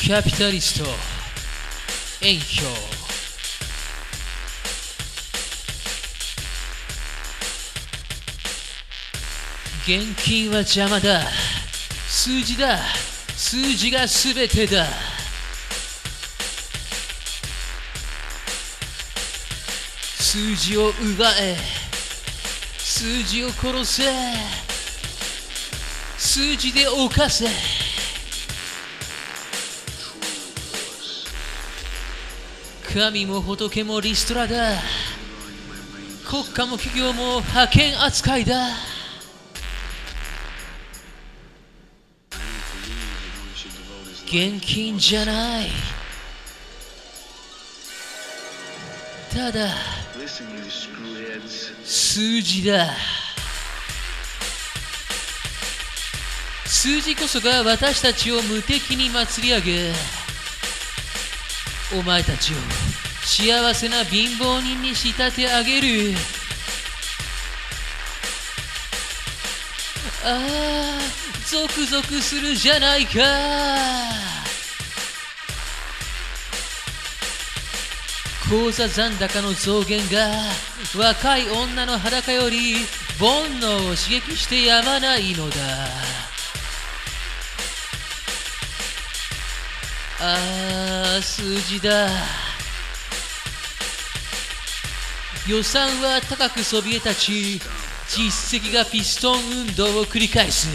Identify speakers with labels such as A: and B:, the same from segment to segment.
A: キャピタリスト炎標。現金は邪魔だ。数字だ。数字がすべてだ。数字を奪え。数字を殺せ。数字で犯せ。神も仏もリストラだ。国家も企業も派遣扱いだ。現金じゃない。ただ数字だ。数字こそが私たちを無敵に祭り上げ、お前たちを幸せな貧乏人に仕立て上げる。ああ、ゾクゾクするじゃないか。口座残高の増減が若い女の裸より煩悩を刺激してやまないのだ。ああ、数字だ。予算は高くそびえ立ち、実績がピストン運動を繰り返す。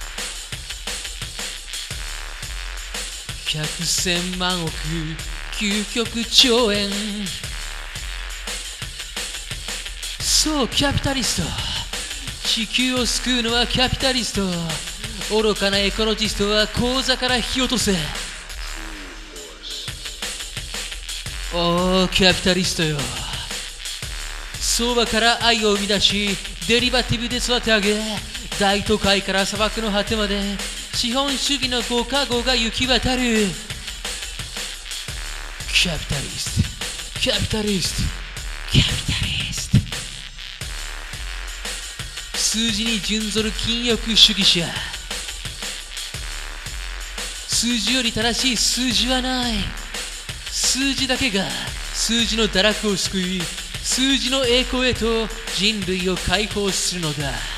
A: 百千万億、究極兆円。そう、キャピタリスト。地球を救うのはキャピタリスト。愚かなエコロジストは口座から引き落とせ。おー、キャピタリストよ。相場から愛を生み出し、デリバティブで育て上げ、大都会から砂漠の果てまで資本主義のご加護が行き渡る。キャピタリスト、キャピタリスト、キャピタリスト。数字に準ずる禁欲主義者。数字より正しい数字はない。数字だけが数字の堕落を救い、数字の栄光へと人類を解放するのだ。